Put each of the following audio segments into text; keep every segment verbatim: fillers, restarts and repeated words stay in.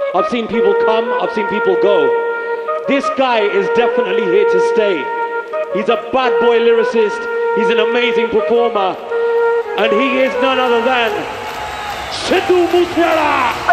I've seen people come, I've seen people go. This guy is definitely here to stay. He's a bad boy lyricist, he's an amazing performer, and he is none other than Sidhu Moosewala.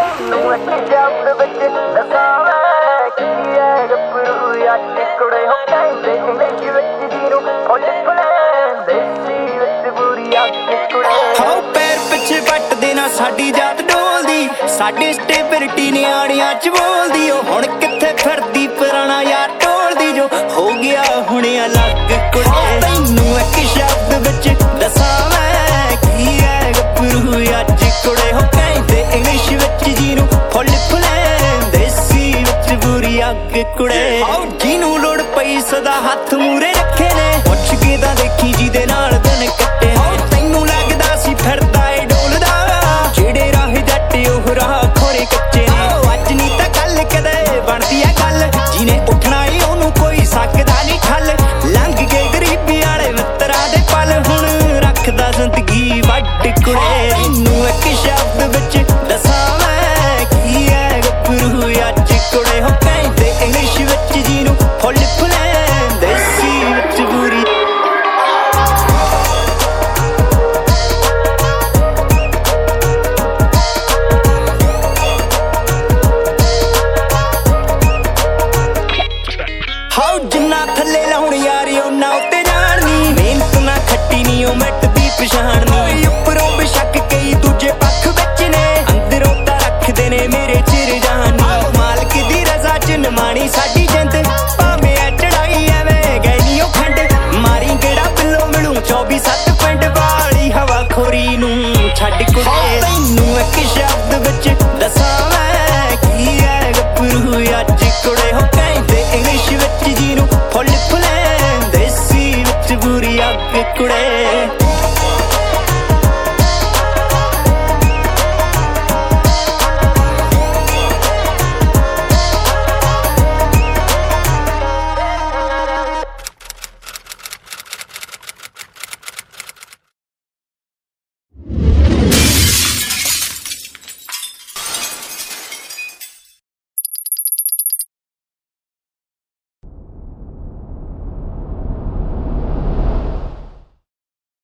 ਸਾਡੀ ਜਾਤ ਡੋਲਦੀ ਸਾਡੀ stability ਨਿਆਣਿਆਂ ਚ ਬੋਲਦੀ ਓ ਹੁਣ ਕਿੱਥੇ ਫਿਰਦੀ ਪੁਰਾਣਾ ਯਾਰ ਢੋਲਦੀ ਜੋ ਹੋ ਗਿਆ ਹੁਣ ਅਲੱਗ ਕੁੜੇ ਤੈਨੂੰ ਇੱਕ ਸ਼ਬਦ ਵਿੱਚ ਦੱਸਾਂ ਮੈਂ ਕੀ ਹੈ ਗੱਭਰੂ ਅੱਜ ਕੁੜੇ ਹੋ ਕਹਿੰਦੇ ਇੰਗਲਿਸ਼ ਵਿੱਚ ਜਿਹਨੂੰ ਫੁੱਲ ਫੁੱਲੇ ਦੇਸੀ ਵਿੱਚ ਬੁਰੀ ਅੱਗ ਕੁੜੇ ਆਓ ਜਿਹਨੂੰ ਲੋੜ ਪਈ ਸਦਾ ਹੱਥ ਮੂਰੇ